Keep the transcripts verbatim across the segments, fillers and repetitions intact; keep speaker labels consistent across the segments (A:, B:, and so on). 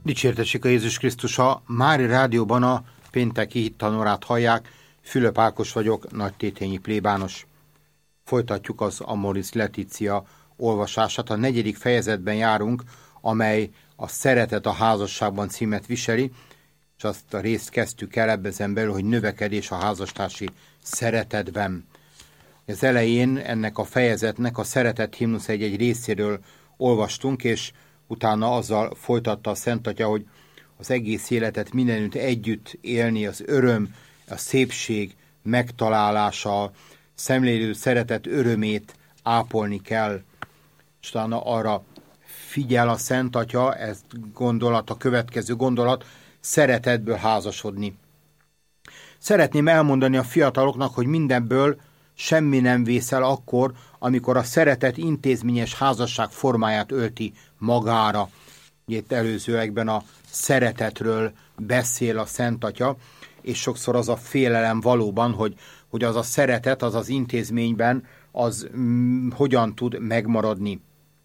A: Dicsértessék a Jézus Krisztus, a Mári Rádióban a pénteki hittanórát hallják. Fülöp Ákos vagyok, nagytétényi plébános. Folytatjuk az Amoris Laetitia olvasását. A negyedik fejezetben járunk, amely a Szeretet a házasságban címet viseli, és azt a részt kezdtük el ebben belül, hogy növekedés a házastársi szeretetben. Az elején ennek a fejezetnek a szeretet himnusz egy-egy részéről olvastunk, és utána azzal folytatta a Szent Atya, hogy az egész életet mindenütt együtt élni, az öröm, a szépség megtalálása, a szemlélő szeretet örömét ápolni kell. És utána arra figyel a Szent Atya, ez gondolat, a következő gondolat, szeretetből házasodni. Szeretném elmondani a fiataloknak, hogy mindenből semmi nem vészel akkor, amikor a szeretet intézményes házasság formáját ölti magára. Itt előzőekben a szeretetről beszél a Szent Atya, és sokszor az a félelem valóban, hogy, hogy az a szeretet, az az intézményben, az mm, hogyan tud megmaradni.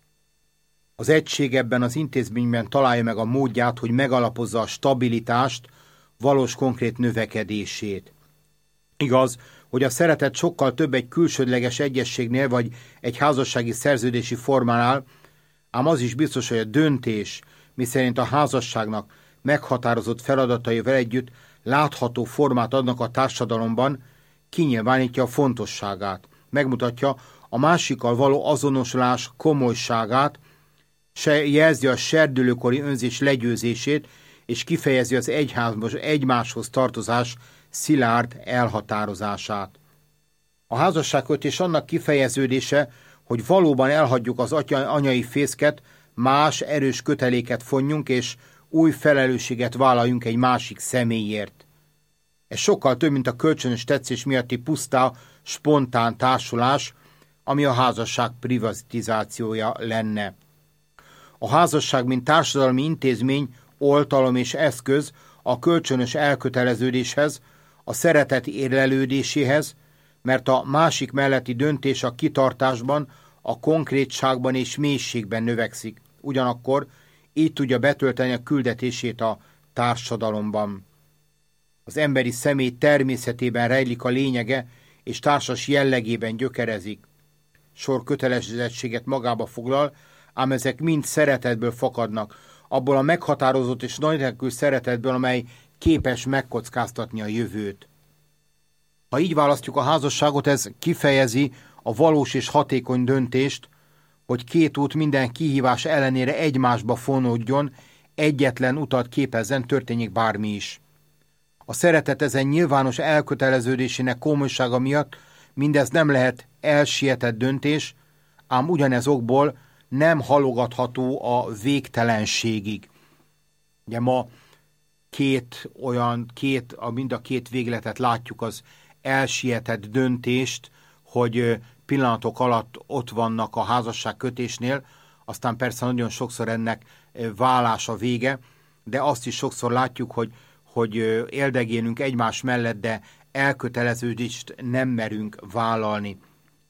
A: Az egység ebben az intézményben találja meg a módját, hogy megalapozza a stabilitást, valós konkrét növekedését. Igaz, hogy a szeretet sokkal több egy külsődleges egyességnél, vagy egy házassági szerződési formánál, ám az is biztos, hogy a döntés, miszerint a házasságnak meghatározott feladataival együtt látható formát adnak a társadalomban, kinyilvánítja a fontosságát, megmutatja a másikkal való azonosulás komolyságát, jelzi a serdülőkori önzés legyőzését, és kifejezi az egyházban egymáshoz tartozás szilárd elhatározását. A házasságkötés annak kifejeződése, hogy valóban elhagyjuk az atya, anyai fészket, más erős köteléket fonjunk, és új felelősséget vállaljunk egy másik személyért. Ez sokkal több, mint a kölcsönös tetszés miatti puszta, spontán társulás, ami a házasság privatizációja lenne. A házasság, mint társadalmi intézmény, oltalom és eszköz a kölcsönös elköteleződéshez, a szeretet érlelődéséhez, mert a másik melletti döntés a kitartásban, a konkrétságban és mélységben növekszik. Ugyanakkor így tudja betölteni a küldetését a társadalomban. Az emberi személy természetében rejlik a lényege, és társas jellegében gyökerezik. Sor kötelezettséget magába foglal, ám ezek mind szeretetből fakadnak, abból a meghatározott és nagylelkű szeretetből, amely képes megkockáztatni a jövőt. Ha így választjuk a házasságot, ez kifejezi a valós és hatékony döntést, hogy két út minden kihívás ellenére egymásba fonódjon, egyetlen utat képezzen, történjék bármi is. A szeretet ezen nyilvános elköteleződésének komolysága miatt mindez nem lehet elsietett döntés, ám ugyanez okból nem halogatható a végtelenségig. Ugye ma két olyan, két, a mind a két végletet látjuk, az elsietett döntést, hogy pillanatok alatt ott vannak a házasságkötésnél, aztán persze nagyon sokszor ennek válás a vége, de azt is sokszor látjuk, hogy, hogy éldegélünk egymás mellett, de elköteleződést nem merünk vállalni.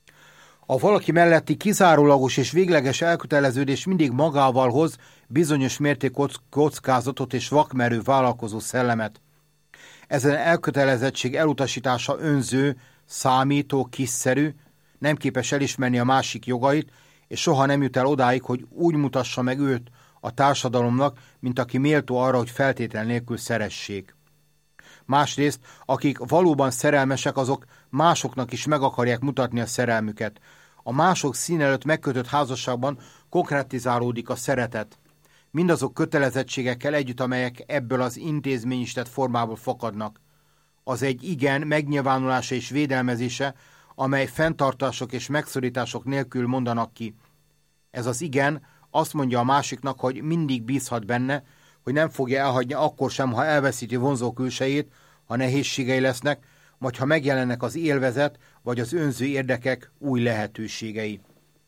A: A valaki melletti kizárólagos és végleges elköteleződés mindig magával hoz bizonyos mérték kockázatot és vakmerő vállalkozó szellemet. Ezen elkötelezettség elutasítása önző, számító, kiszerű, nem képes elismerni a másik jogait, és soha nem jut el odáig, hogy úgy mutassa meg őt a társadalomnak, mint aki méltó arra, hogy feltétel nélkül szeressék. Másrészt, akik valóban szerelmesek, azok másoknak is meg akarják mutatni a szerelmüket. A mások szín előtt megkötött házasságban konkretizálódik a szeretet. Mindazok kötelezettségekkel együtt, amelyek ebből az intézményesített formából fakadnak. Az egy igen megnyilvánulása és védelmezése, amely fenntartások és megszorítások nélkül mondanak ki. Ez az igen azt mondja a másiknak, hogy mindig bízhat benne, hogy nem fogja elhagyni akkor sem, ha elveszíti vonzó külsejét, ha nehézségei lesznek, vagy ha megjelennek az élvezet, vagy az önző érdekek új lehetőségei.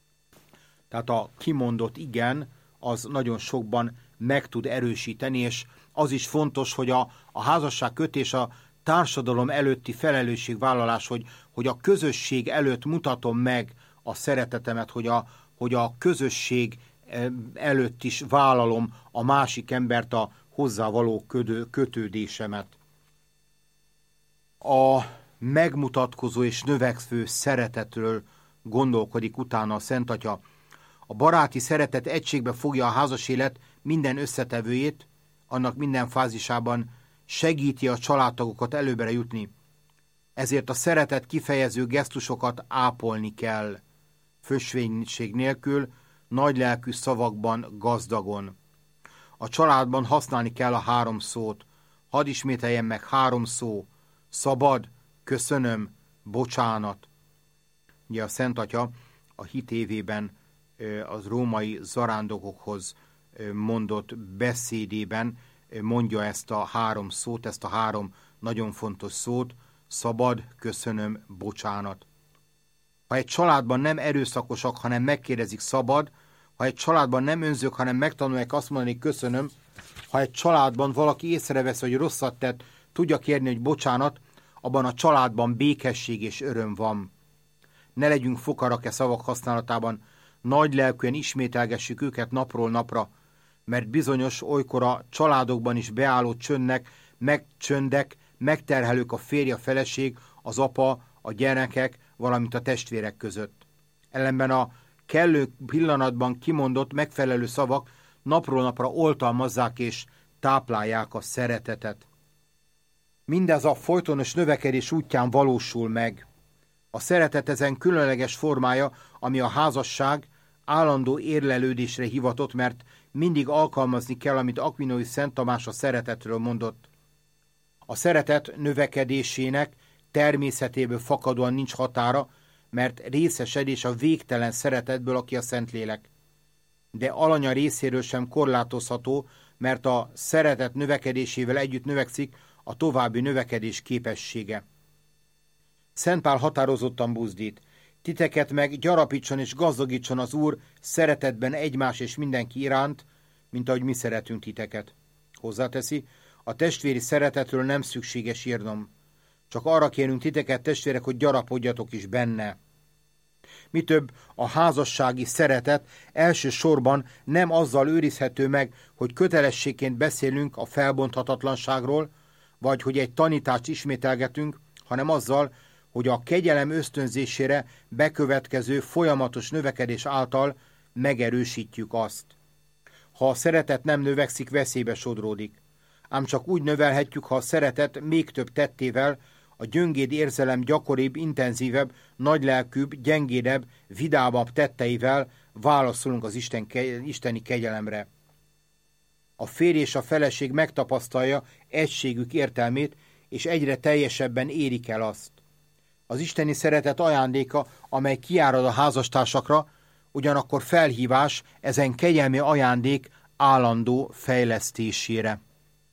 A: Tehát a kimondott igen, az nagyon sokban meg tud erősíteni, és az is fontos, hogy a, a házasság kötés a társadalom előtti felelősségvállalás, hogy, hogy a közösség előtt mutatom meg a szeretetemet, hogy a, hogy a közösség előtt is vállalom a másik embert, a hozzá való kötődésemet. A megmutatkozó és növekvő szeretetről gondolkodik utána a Szent Atya. A baráti szeretet egységbe fogja a házas élet minden összetevőjét, annak minden fázisában segíti a családtagokat előbbre jutni. Ezért a szeretet kifejező gesztusokat ápolni kell, fösvénység nélkül, nagylelkű szavakban gazdagon. A családban használni kell a három szót. Hadd ismételjem meg, három szó: szabad, köszönöm, bocsánat. Ugye a Szent Atya a hit évében az római zarándokokhoz mondott beszédében mondja ezt a három szót, ezt a három nagyon fontos szót: szabad, köszönöm, bocsánat. Ha egy családban nem erőszakosak, hanem megkérdezik, szabad; ha egy családban nem önzők, hanem megtanulják azt mondani, köszönöm; ha egy családban valaki észrevesz, hogy rosszat tett, tudja kérni, hogy bocsánat, abban a családban békesség és öröm van. Ne legyünk fokarak e szavak használatában, nagylelkűen ismételgessük őket napról napra, mert bizonyos olykor a családokban is beálló csöndnek, megcsöndek, megterhelők a férj, a feleség, az apa, a gyerekek, valamint a testvérek között. Ellenben a kellő pillanatban kimondott megfelelő szavak napról napra oltalmazzák és táplálják a szeretetet. Mindez a folytonos növekedés útján valósul meg. A szeretet ezen különleges formája, ami a házasság állandó érlelődésre hivatott, mert mindig alkalmazni kell, amit Akvinói Szent Tamás a szeretetről mondott. A szeretet növekedésének természetéből fakadóan nincs határa, mert részesedés a végtelen szeretetből, aki a Szentlélek. De alanya részéről sem korlátozható, mert a szeretet növekedésével együtt növekszik a további növekedés képessége. Szent Pál határozottan buzdít: titeket meg gyarapítson és gazdagítson az Úr szeretetben egymás és mindenki iránt, mint ahogy mi szeretünk titeket. Hozzáteszi: a testvéri szeretetről nem szükséges írnom. Csak arra kérünk titeket, testvérek, hogy gyarapodjatok is benne. Mi több, a házassági szeretet elsősorban nem azzal őrizhető meg, hogy kötelességként beszélünk a felbonthatatlanságról, vagy hogy egy tanítást ismételgetünk, hanem azzal, hogy a kegyelem ösztönzésére bekövetkező folyamatos növekedés által megerősítjük azt. Ha a szeretet nem növekszik, veszélybe sodródik. Ám csak úgy növelhetjük, ha a szeretet még több tettével, a gyöngéd érzelem gyakoribb, intenzívebb, nagylelkűbb, gyengédebb, vidámabb tetteivel válaszolunk az Isten, isteni kegyelemre. A férj és a feleség megtapasztalja egységük értelmét, és egyre teljesebben érik el azt. Az isteni szeretet ajándéka, amely kiárad a házastársakra, ugyanakkor felhívás ezen kegyelmi ajándék állandó fejlesztésére.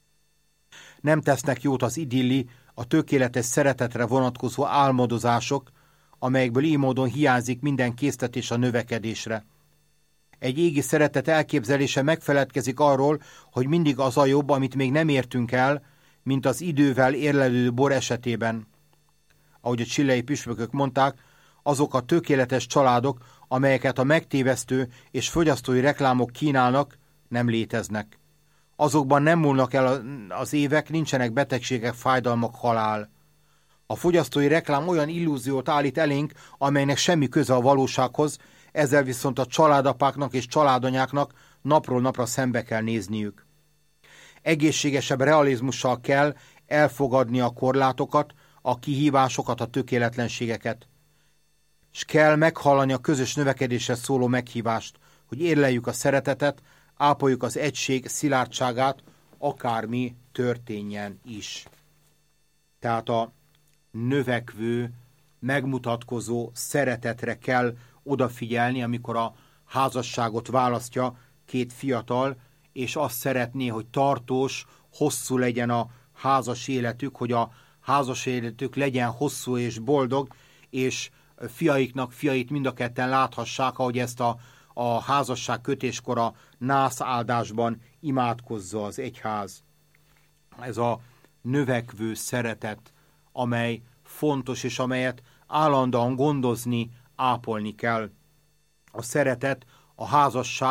A: Nem tesznek jót az idilli, a tökéletes szeretetre vonatkozó álmodozások, amelyekből így módon hiányzik minden késztetés a növekedésre. Egy égi szeretet elképzelése megfeledkezik arról, hogy mindig az a jobb, amit még nem értünk el, mint az idővel érlelődő bor esetében. Ahogy a chilei püspökök mondták, azok a tökéletes családok, amelyeket a megtévesztő és fogyasztói reklámok kínálnak, nem léteznek. Azokban nem múlnak el az évek, nincsenek betegségek, fájdalmak, halál. A fogyasztói reklám olyan illúziót állít elénk, amelynek semmi köze a valósághoz, ezzel viszont a családapáknak és családanyáknak napról napra szembe kell nézniük. Egészségesebb realizmussal kell elfogadni a korlátokat, a kihívásokat, a tökéletlenségeket. S kell meghallani a közös növekedésre szóló meghívást, hogy érleljük a szeretetet, ápoljuk az egység szilárdságát, akármi történjen is. Tehát a növekvő, megmutatkozó szeretetre kell odafigyelni, amikor a házasságot választja két fiatal, és azt szeretné, hogy tartós, hosszú legyen a házas életük, hogy a házas életük legyen hosszú és boldog, és fiaiknak fiait mind a ketten láthassák, ahogy ezt a, a házasság kötéskor a nász áldásban imádkozza az egyház. Ez a növekvő szeretet, amely fontos, és amelyet állandóan gondozni, ápolni kell. A szeretet, a házasság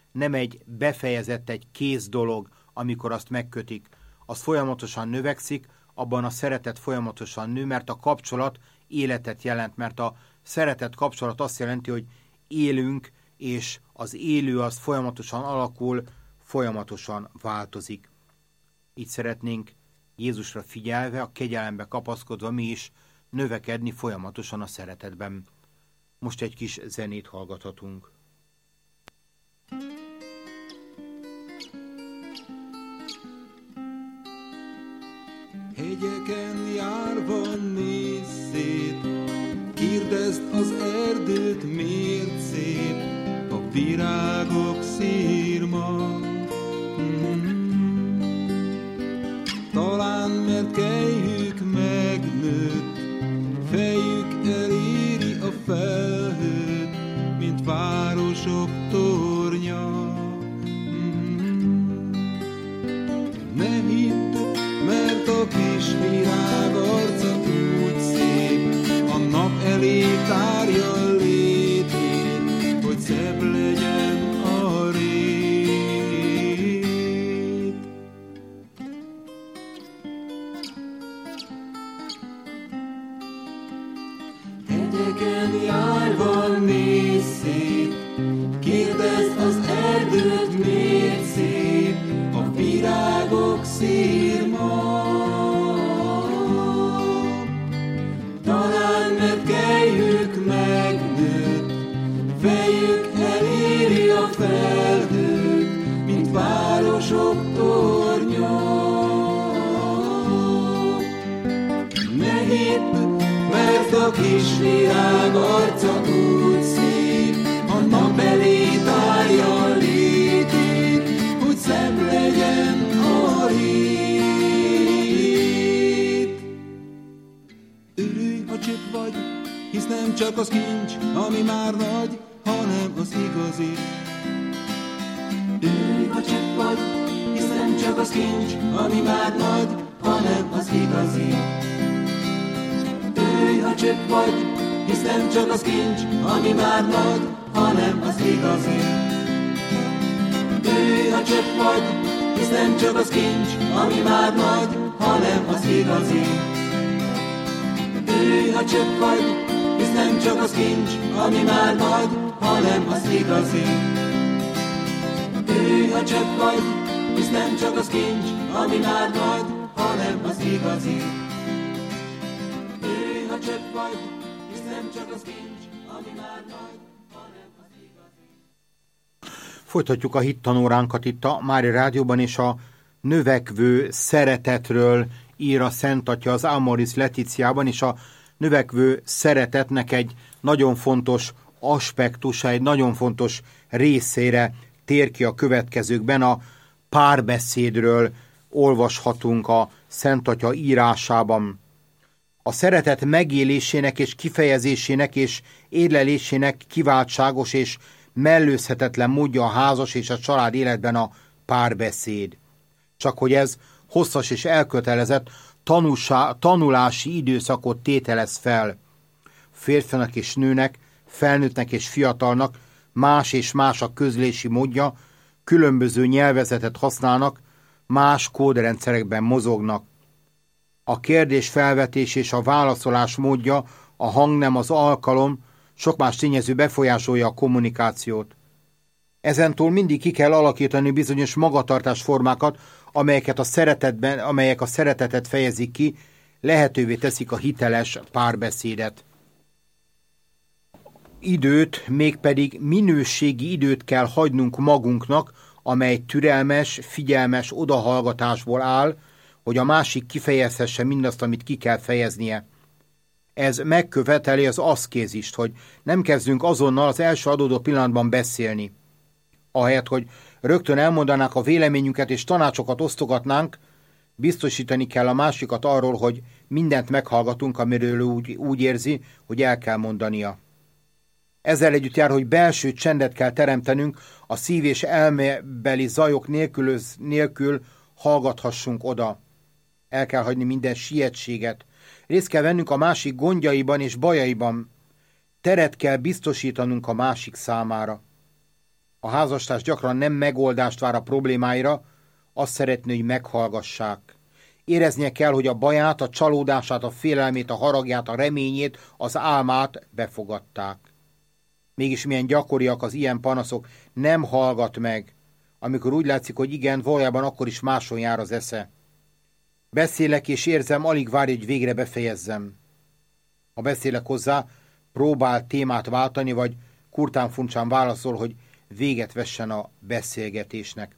A: nem egy befejezett, egy kész dolog, amikor azt megkötik. Az folyamatosan növekszik, abban a szeretet folyamatosan nő, mert a kapcsolat életet jelent, mert a szeretet kapcsolat azt jelenti, hogy élünk, és az élő az folyamatosan alakul, folyamatosan változik. Így szeretnénk Jézusra figyelve, a kegyelembe kapaszkodva mi is növekedni folyamatosan a szeretetben. Most egy kis zenét hallgathatunk.
B: Hegyeken járva nézz szét, kérdezd az erdőt, miért szép a virágok szírma. Mm-hmm. Talán mert kelyhük megnőtt, fejük eléri a felhőt, mint városok tornya. Mm-hmm. Ne hidd, mert a kis virág arca úgy szép, a nap elé tárja létét, hogy szebb legyen a rét. Hegyeken járva nézz szét, kérdezd az erdőt, miért szép a virágok szírma. Talán mert kelyhük megnőtt, fejük eléri a felhőt, mint városok tornya. Ne hidd, mert a kis virág arca úgy szép, a nap elé tárja létét, hogy szebb legyen a rét. Örülj, ha csepp vagy, hisz nem csak az kincs, ami már nagy, hanem az igazi. Örülj, ha csepp vagy, hisz nem csak az kincs, ami már nagy, hanem az igazi. Örülj, ha csepp vagy, hisz nem csak az kincs, ami már nagy, hanem az igazi. Örülj, ha csepp vagy, hisz nem csak az kincs, ami már nagy, hanem az igazi. Örülj, ha csepp vagy, hisz nem csak az kincs, ami már nagy, hanem az igazi. Örülj, ha csepp vagy, hisz nem csak az kincs, ami már nagy, hanem az igazi. Örülj, ha csepp vagy, hisz nem csak az kincs, ami már nagy, hanem az igazi.
A: Folytatjuk a hittanóránkat itt a Mária Rádióban, és a növekvő szeretetről ír a Szent Atya az Amoris Laetitiában, és a növekvő szeretetnek egy nagyon fontos aspektusa, egy nagyon fontos részére tér ki a következőkben. A párbeszédről olvashatunk a Szent Atya írásában. A szeretet megélésének és kifejezésének és érlelésének kiváltságos és mellőzhetetlen módja a házas és a család életben a párbeszéd. Csak hogy ez hosszas és elkötelezett tanulsá, tanulási időszakot tételez fel. Férfinak és nőnek, felnőttnek és fiatalnak más és más a közlési módja, különböző nyelvezetet használnak, más kódrendszerekben mozognak. A kérdés felvetés és a válaszolás módja, a hangnem, az alkalom, sok más tényező befolyásolja a kommunikációt. Ezentúl mindig ki kell alakítani bizonyos magatartásformákat, amelyeket a szeretetben, amelyek a szeretetet fejezik ki, lehetővé teszik a hiteles párbeszédet. Időt, mégpedig minőségi időt kell hagynunk magunknak, amely türelmes, figyelmes odahallgatásból áll, hogy a másik kifejezhesse mindazt, amit ki kell fejeznie. Ez megköveteli az aszkézist, hogy nem kezdünk azonnal az első adódó pillanatban beszélni. Ahelyett, hogy rögtön elmondanák a véleményünket és tanácsokat osztogatnánk, biztosítani kell a másikat arról, hogy mindent meghallgatunk, amiről úgy, úgy érzi, hogy el kell mondania. Ezzel együtt jár, hogy belső csendet kell teremtenünk, a szív- és elmebeli zajok nélkül, nélkül hallgathassunk oda. El kell hagyni minden sietséget. Részt kell vennünk a másik gondjaiban és bajaiban. Teret kell biztosítanunk a másik számára. A házastárs gyakran nem megoldást vár a problémáira, azt szeretné, hogy meghallgassák. Éreznie kell, hogy a baját, a csalódását, a félelmét, a haragját, a reményét, az álmát befogadták. Mégis milyen gyakoriak az ilyen panaszok, nem hallgat meg, amikor úgy látszik, hogy igen, valójában akkor is máson jár az esze. Beszélek és érzem, alig várja, hogy végre befejezzem. Ha beszélek hozzá, próbál témát váltani, vagy kurtán furcsán válaszol, hogy véget vessen a beszélgetésnek.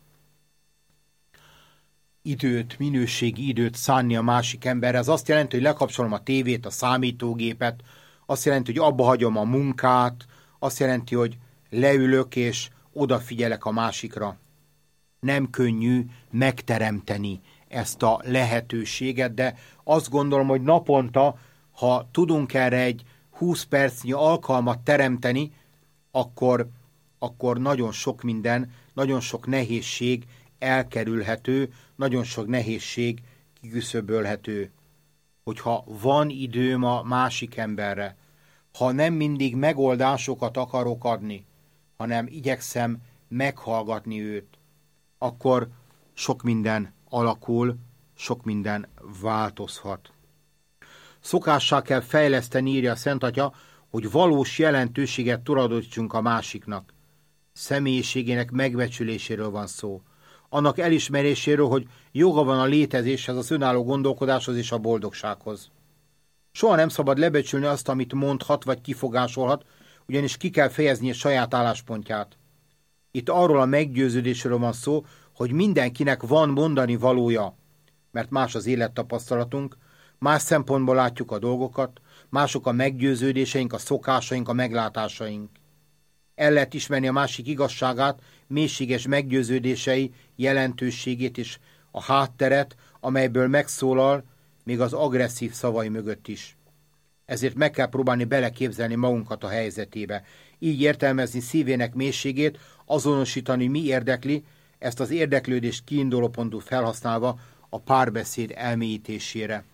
A: Időt, minőségi időt szánni a másik emberre, ez azt jelenti, hogy lekapcsolom a tévét, a számítógépet, azt jelenti, hogy abba hagyom a munkát, azt jelenti, hogy leülök és odafigyelek a másikra. Nem könnyű megteremteni ezt a lehetőséget, de azt gondolom, hogy naponta, ha tudunk erre egy húsz percnyi alkalmat teremteni, akkor, akkor nagyon sok minden, nagyon sok nehézség elkerülhető, nagyon sok nehézség kiküszöbölhető. Hogyha van időm a másik emberre, ha nem mindig megoldásokat akarok adni, hanem igyekszem meghallgatni őt, akkor sok minden alakul, sok minden változhat. Szokássá kell fejleszteni, írja a Szent Atya, hogy valós jelentőséget tulajdonítsunk a másiknak. Személyiségének megbecsüléséről van szó. Annak elismeréséről, hogy joga van a létezéshez, az önálló gondolkodáshoz és a boldogsághoz. Soha nem szabad lebecsülni azt, amit mondhat vagy kifogásolhat, ugyanis ki kell fejezni a saját álláspontját. Itt arról a meggyőződésről van szó, hogy mindenkinek van mondani valója, mert más az élettapasztalatunk, más szempontból látjuk a dolgokat, mások a meggyőződéseink, a szokásaink, a meglátásaink. El lehet ismerni a másik igazságát, mélységes meggyőződései, jelentőségét és a hátteret, amelyből megszólal, még az agresszív szavai mögött is. Ezért meg kell próbálni beleképzelni magunkat a helyzetébe. Így értelmezni szívének mélységét, azonosítani, mi érdekli, ezt az érdeklődést kiindulópontú felhasználva a párbeszéd elmélyítésére.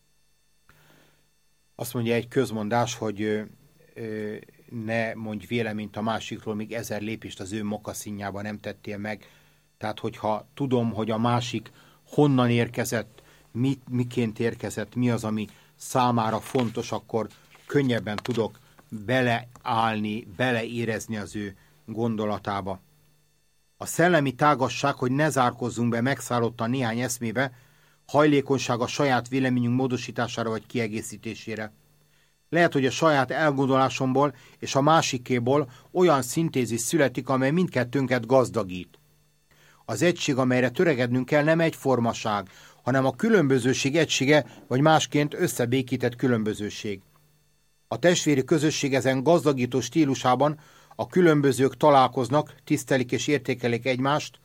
A: Azt mondja egy közmondás, hogy ö, ö, ne mondj véleményt a másikról, míg ezer lépést az ő mokaszínjába nem tettél meg. Tehát, hogyha tudom, hogy a másik honnan érkezett, mit, miként érkezett, mi az, ami számára fontos, akkor könnyebben tudok beleállni, beleérezni az ő gondolatába. A szellemi tágasság, hogy ne zárkozzunk be megszállottan néhány eszmébe, hajlékonyság a saját véleményünk módosítására vagy kiegészítésére. Lehet, hogy a saját elgondolásomból és a másikéból olyan szintézis születik, amely mindkettőnket gazdagít. Az egység, amelyre töregednünk kell, nem egyformaság, hanem a különbözőség egysége, vagy másként összebékített különbözőség. A testvéri közösség ezen gazdagító stílusában a különbözők találkoznak, tisztelik és értékelik egymást,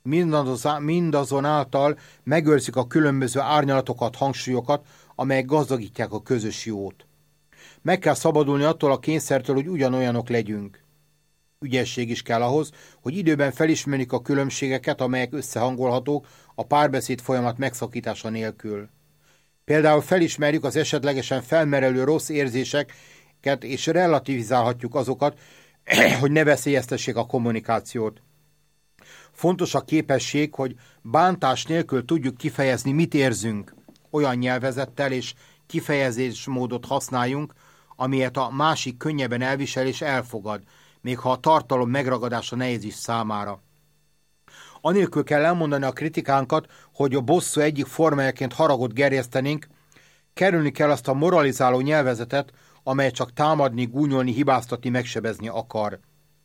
A: mindazonáltal megőrzik a különböző árnyalatokat, hangsúlyokat, amelyek gazdagítják a közös jót. Meg kell szabadulni attól a kényszertől, hogy ugyanolyanok legyünk. Ügyesség is kell ahhoz, hogy időben felismerjük a különbségeket, amelyek összehangolhatók a párbeszéd folyamat megszakítása nélkül. Például felismerjük az esetlegesen felmerülő rossz érzéseket, és relativizálhatjuk azokat, hogy ne veszélyeztessék a kommunikációt. Fontos a képesség, hogy bántás nélkül tudjuk kifejezni, mit érzünk. Olyan nyelvezettel és kifejezésmódot használjunk, amilyet a másik könnyebben elvisel és elfogad, még ha a tartalom megragadása nehéz is számára. Anélkül kell elmondani a kritikánkat, hogy a bosszú egyik formájaként haragot gerjesztenénk, kerülni kell azt a moralizáló nyelvezetet, amely csak támadni, gúnyolni, hibáztatni, megsebezni akar.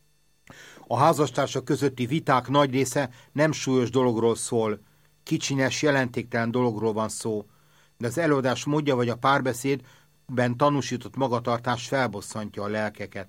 A: A házastársak közötti viták nagy része nem súlyos dologról szól, kicsinyes, jelentéktelen dologról van szó, de az előadás módja vagy a párbeszédben tanúsított magatartás felbosszantja a lelkeket.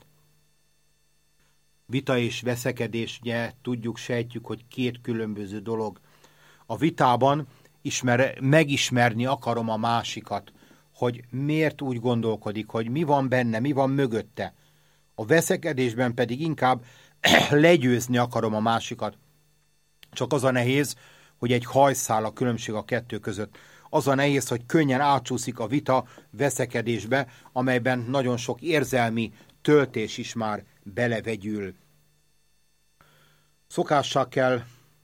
A: Vita és veszekedés, ugye tudjuk, sejtjük, hogy két különböző dolog. A vitában ismer, megismerni akarom a másikat, hogy miért úgy gondolkodik, hogy mi van benne, mi van mögötte. A veszekedésben pedig inkább legyőzni akarom a másikat. Csak az a nehéz, hogy egy hajszál a különbség a kettő között. Az a nehéz, hogy könnyen átcsúszik a vita veszekedésbe, amelyben nagyon sok érzelmi töltés is már belevegyül. Szokással kell,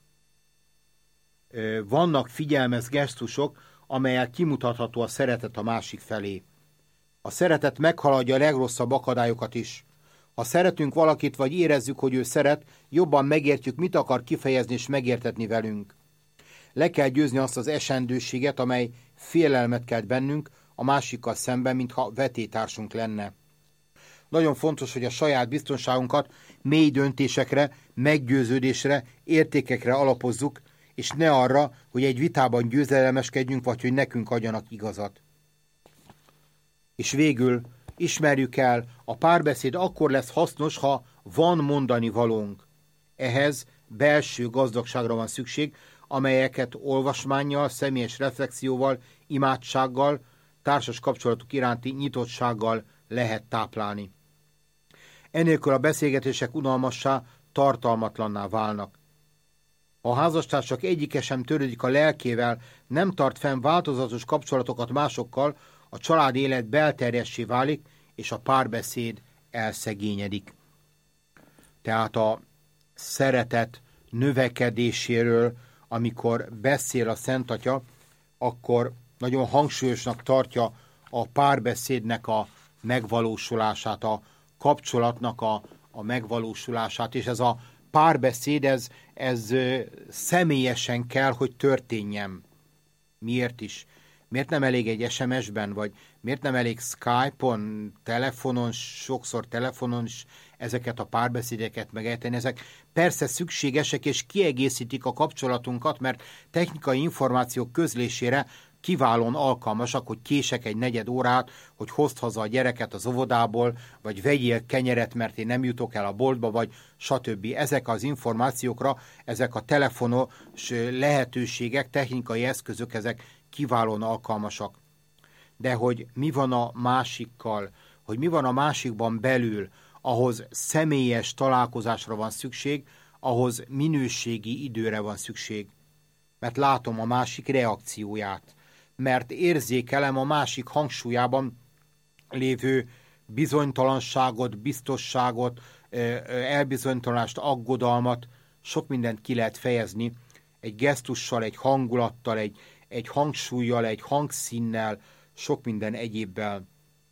A: vannak figyelmes gesztusok, amelyek kimutatható a szeretet a másik felé. A szeretet meghaladja a legrosszabb akadályokat is. Ha szeretünk valakit, vagy érezzük, hogy ő szeret, jobban megértjük, mit akar kifejezni és megértetni velünk. Le kell győzni azt az esendőséget, amely félelmet kelt bennünk a másikkal szemben, mintha vetétársunk lenne. Nagyon fontos, hogy a saját biztonságunkat mély döntésekre, meggyőződésre, értékekre alapozzuk, és ne arra, hogy egy vitában győzelemeskedjünk, vagy hogy nekünk adjanak igazat. És végül ismerjük el, a párbeszéd akkor lesz hasznos, ha van mondani valónk. Ehhez belső gazdagságra van szükség, amelyeket olvasmánnyal, személyes reflexióval, imádsággal, társas kapcsolatuk iránti nyitottsággal lehet táplálni. Enélkül a beszélgetések unalmassá, tartalmatlanná válnak. Ha a házastársak egyike sem törődik a lelkével, nem tart fenn változatos kapcsolatokat másokkal, a család élet belterjessé válik, és a párbeszéd elszegényedik. Tehát a szeretet növekedéséről, amikor beszél a Szent Atya, akkor nagyon hangsúlyosnak tartja a párbeszédnek a megvalósulását, a kapcsolatnak a, a megvalósulását, és ez a párbeszéd, ez, ez személyesen kell, hogy történjen. Miért is? Miért nem elég egy es em es-ben, vagy miért nem elég Skype-on, telefonon, sokszor telefonon is ezeket a párbeszédeket megejteni? Ezek persze szükségesek, és kiegészítik a kapcsolatunkat, mert technikai információk közlésére kiválóan alkalmasak, hogy kések egy negyed órát, hogy hozd haza a gyereket az óvodából, vagy vegyél kenyeret, mert én nem jutok el a boltba, vagy stb. Ezek az információkra, ezek a telefonos lehetőségek, technikai eszközök, ezek kiválóan alkalmasak. De hogy mi van a másikkal, hogy mi van a másikban belül, ahhoz személyes találkozásra van szükség, ahhoz minőségi időre van szükség. Mert látom a másik reakcióját, mert érzékelem a másik hangsúlyában lévő bizonytalanságot, biztosságot, elbizonytalanást, aggodalmat, sok mindent ki lehet fejezni egy gesztussal, egy hangulattal, egy, egy hangsúlyjal, egy hangszínnel, sok minden egyébbel.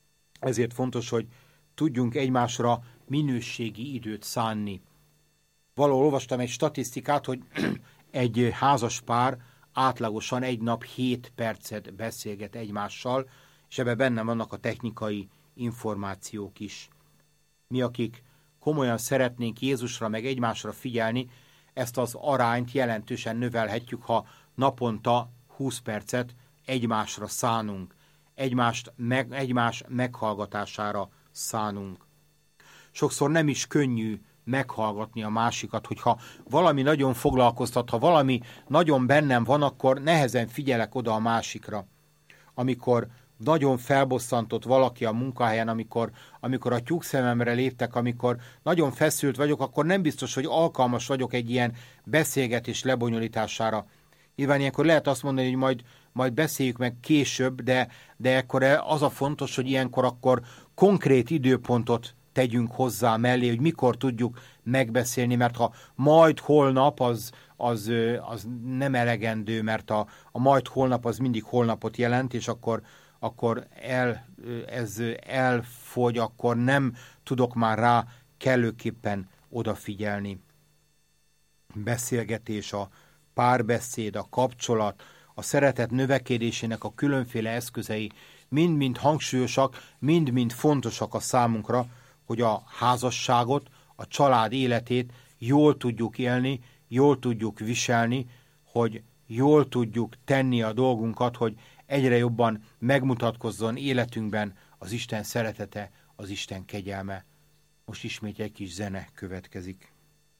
A: Ezért fontos, hogy tudjunk egymásra minőségi időt szánni. Valahol olvastam egy statisztikát, hogy egy házas pár átlagosan egy nap hét percet beszélget egymással, és ebben benne vannak a technikai információk is. Mi, akik komolyan szeretnénk Jézusra meg egymásra figyelni, ezt az arányt jelentősen növelhetjük, ha naponta húsz percet egymásra szánunk, egymást meg, egymás meghallgatására szánunk. Sokszor nem is könnyű meghallgatni a másikat, hogyha valami nagyon foglalkoztat, ha valami nagyon bennem van, akkor nehezen figyelek oda a másikra. Amikor nagyon felbosszantott valaki a munkahelyen, amikor, amikor a tyúkszememre léptek, amikor nagyon feszült vagyok, akkor nem biztos, hogy alkalmas vagyok egy ilyen beszélgetés lebonyolítására. Nyilván ilyenkor lehet azt mondani, hogy majd, majd beszéljük meg később, de, de akkor az a fontos, hogy ilyenkor akkor konkrét időpontot tegyünk hozzá mellé, hogy mikor tudjuk megbeszélni, mert ha majd holnap, az, az, az nem elegendő, mert a, a majd holnap az mindig holnapot jelent, és akkor, akkor el, ez elfogy, akkor nem tudok már rá kellőképpen odafigyelni. Beszélgetés, a párbeszéd, a kapcsolat, a szeretet növekedésének a különféle eszközei mind-mind hangsúlyosak, mind-mind fontosak a számunkra, hogy a házasságot, a család életét jól tudjuk élni, jól tudjuk viselni, hogy jól tudjuk tenni a dolgunkat, hogy egyre jobban megmutatkozzon életünkben az Isten szeretete, az Isten kegyelme. Most ismét egy kis zene következik.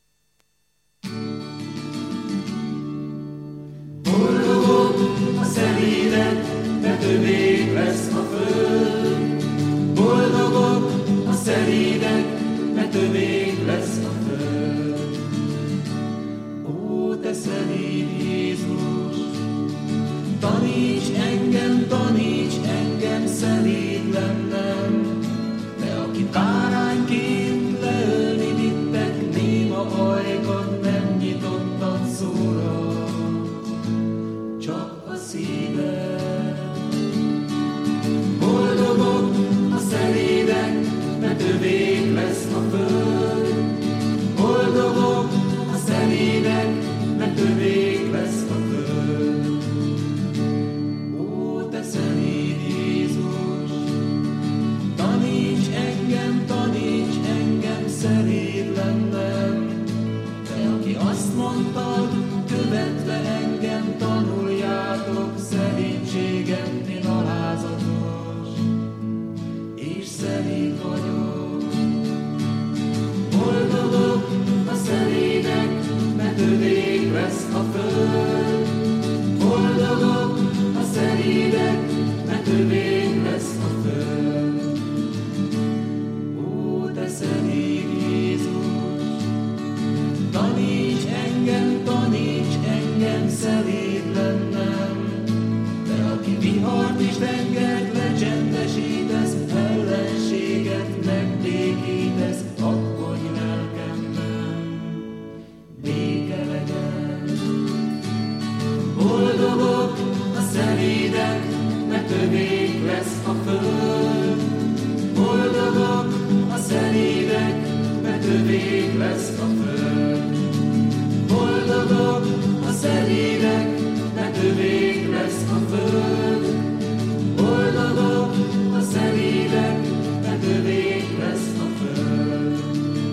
B: Boldogok a szenvélyek, mert övék lesz a föld. Boldogok a szenvélyek, mert övék lesz a föld. Ó, te szenvély Jézus, taníts engem, taníts engem szenvély lennem. Te, aki bárányként leölni vittek, néma ajkad nem szíved. Boldogok a szelídek, mert övék lesz a föld. Boldogok a szelídek, mert övék lesz a föld. Ó, te szelíd Jézus, taníts engem, taníts engem szelíd lennem. Te, aki azt mondtad, követve engem tanuljátok, szelídségem én alázatos, és szelíd vagyok. Boldogok a szelídek, mert övék lesz a föld. Boldogok a szelídek, mert övék lesz a föld. Ó, te szelíd Jézus, taníts engem, taníts engem szelíd lennem. Te, aki vihart és tengert lecsendesítesz, ellenséget megbékítesz, adkodj lelkemben, béke legyen. Boldogok a szelídek, mert övék lesz a föld. Boldogok a szelídek, mert övék lesz a föld. Boldogok a szelídek, mert övék lesz a föld. Boldogok a szelídek, mert övék lesz a föld.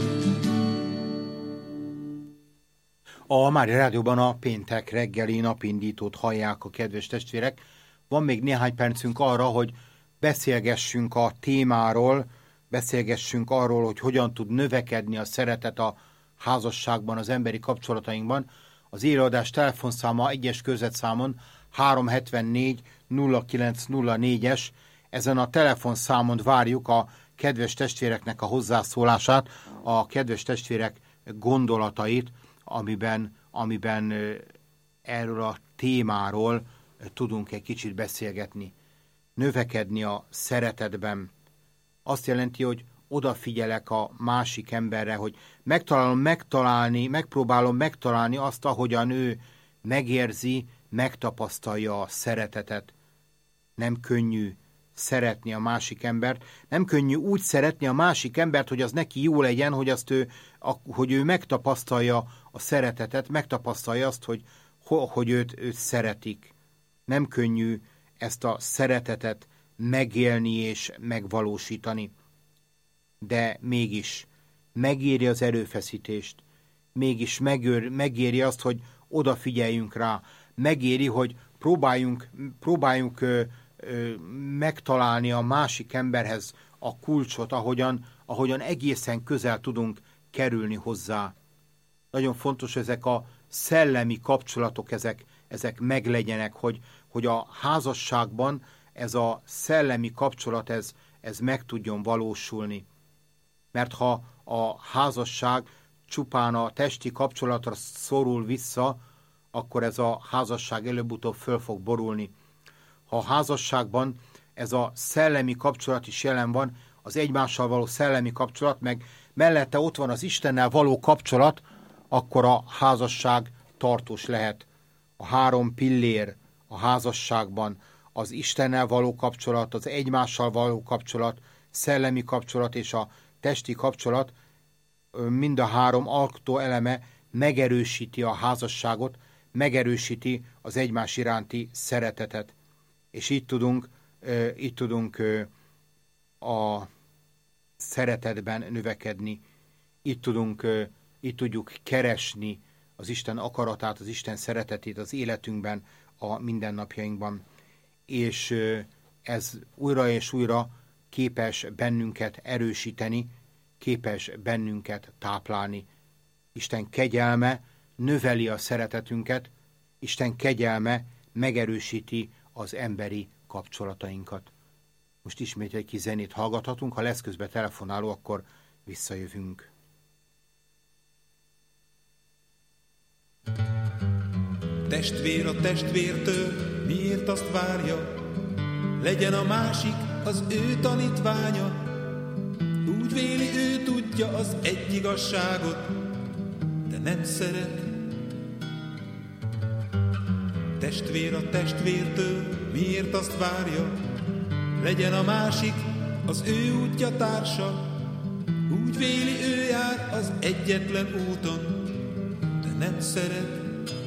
A: A Mária Rádióban a péntek reggeli napindítót hallják a kedves testvérek. Van még néhány percünk arra, hogy beszélgessünk a témáról, beszélgessünk arról, hogy hogyan tud növekedni a szeretet a házasságban, az emberi kapcsolatainkban. Az élőadás telefonszáma egyes körzetszámon három hetvennégy nulla kilenc nulla négyes. Ezen a telefonszámon várjuk a kedves testvéreknek a hozzászólását, a kedves testvérek gondolatait, amiben, amiben erről a témáról tudunk egy kicsit beszélgetni. Növekedni a szeretetben azt jelenti, hogy odafigyelek a másik emberre, hogy megtalálom megtalálni, megpróbálom megtalálni azt, ahogyan ő megérzi, megtapasztalja a szeretetet. Nem könnyű szeretni a másik embert, nem könnyű úgy szeretni a másik embert, hogy az neki jó legyen, hogy, azt ő, hogy ő megtapasztalja a szeretetet, megtapasztalja azt, hogy, hogy őt, őt szeretik. Nem könnyű ezt a szeretetet megélni és megvalósítani. De mégis megéri az erőfeszítést, mégis megőr, megéri azt, hogy odafigyeljünk rá, megéri, hogy próbáljunk, próbáljunk ö, ö, megtalálni a másik emberhez a kulcsot, ahogyan, ahogyan egészen közel tudunk kerülni hozzá. Nagyon fontos, ezek a szellemi kapcsolatok, ezek, ezek meglegyenek, hogy, hogy a házasságban ez a szellemi kapcsolat, ez, ez meg tudjon valósulni. Mert ha a házasság csupán a testi kapcsolatra szorul vissza, akkor ez a házasság előbb-utóbb föl fog borulni. Ha a házasságban ez a szellemi kapcsolat is jelen van, az egymással való szellemi kapcsolat, meg mellette ott van az Istennel való kapcsolat, akkor a házasság tartós lehet. A három pillér a házasságban, az Istennel való kapcsolat, az egymással való kapcsolat, szellemi kapcsolat és a testi kapcsolat, mind a három alkotó eleme megerősíti a házasságot, megerősíti az egymás iránti szeretetet. És így tudunk, így tudunk a szeretetben növekedni, így tudunk, így tudjuk keresni az Isten akaratát, az Isten szeretetét az életünkben, a mindennapjainkban. És ez újra és újra képes bennünket erősíteni, képes bennünket táplálni. Isten kegyelme növeli a szeretetünket, Isten kegyelme megerősíti az emberi kapcsolatainkat. Most ismét egy kis zenét hallgathatunk, ha lesz közben telefonáló, akkor visszajövünk.
B: Testvér a testvértől miért azt várja? Legyen a másik az ő tanítványa. Úgy véli, ő tudja az egy igazságot, de nem szeret. Testvér a testvértől miért azt várja? Legyen a másik az ő útja társa. Úgy véli, ő jár az egyetlen úton, de nem szeret.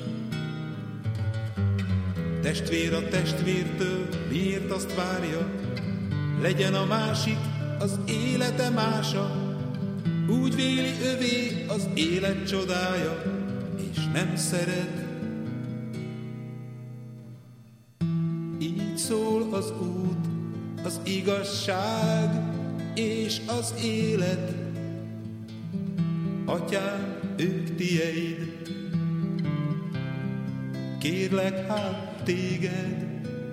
B: Testvér a testvértől miért azt várja? Legyen a másik az élete mása. Úgy véli, övé az élet csodája, és nem szeret. Így szól az út, az igazság és az élet. Atyám, ők tieid, kérlek hát téged.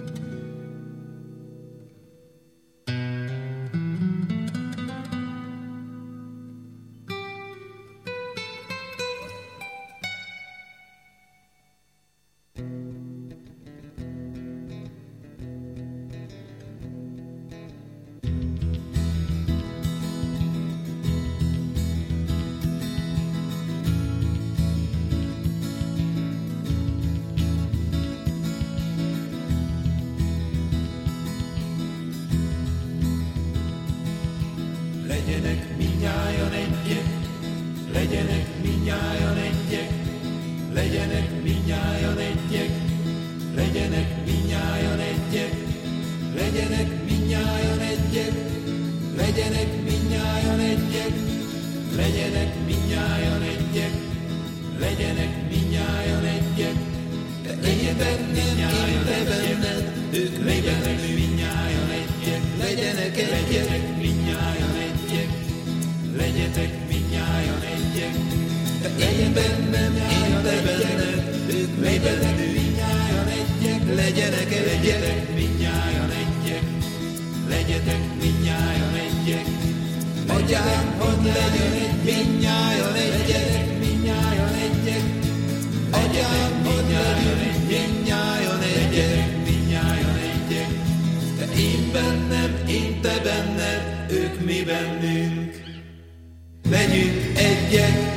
B: Legyenek mindnyájan egyek, legyenek mindnyájan egyek, legyenek mindnyájan egyek, legyenek mindnyájan egyek, legyenek mindnyájan egyek, legyenek mindnyájan egyek, legyenek mindnyájan egyek, legyenek mindnyájan egyek, legyen bennem, én te benned, ők legyenek mindnyájan egyek, legyenek egyek, mindnyájan egyek, legyetek mindnyájan egyek, legyen bennem, én te benned, ők legyenek mindnyájan egyek, legyenek egyek, mindnyájan egyek, legyetek mindnyájan egyek, atyám, hadd legyen egy mindnyájan egyek, mindnyájan egyek, atyám, hadd legyen egy mindnyájan egyek, mindnyájan egyek, de én bennem, én te benned, ők mi bennünk, legyünk egyek.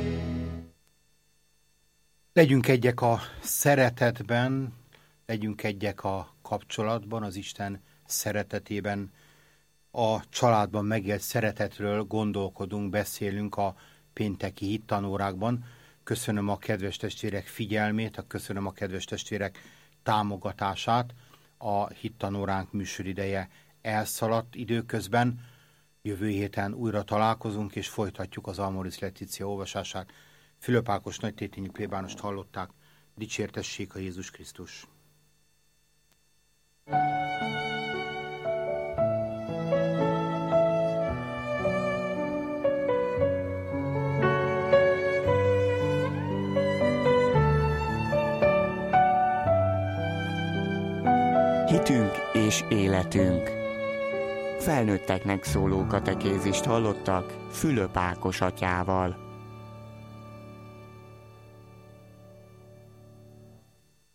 A: Legyünk egyek a szeretetben, legyünk egyek a kapcsolatban, az Isten szeretetében, a családban megélt szeretetről gondolkodunk, beszélünk a pénteki hittanórákban. Köszönöm a kedves testvérek figyelmét, köszönöm a kedves testvérek támogatását. A hittanóránk műsorideje elszaladt időközben. Jövő héten újra találkozunk, és folytatjuk az Amoris Laetitia olvasását. Fülöp Ákos nagytétényi plébánost hallották. Dicsértessék a Jézus Krisztus!
C: Hitünk és életünk. Felnőtteknek szóló katekézist hallottak Fülöp Ákos atyával.